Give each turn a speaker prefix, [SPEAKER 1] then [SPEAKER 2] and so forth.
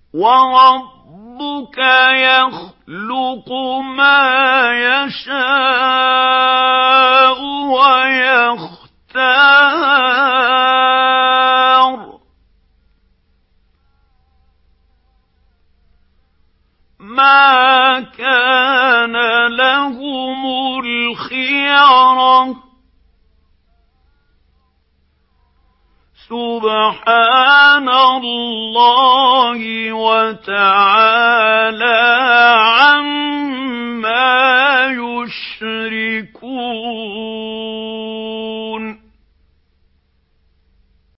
[SPEAKER 1] وَرَبُّكَ يَخْلُقُ مَا يَشَاءُ وَيَخْتَارُ ۗ مَا كَانَ لَهُمُ الْخِيَرَةُ ۚ سُبْحَانَ اللَّهِ وَتَعَالَىٰ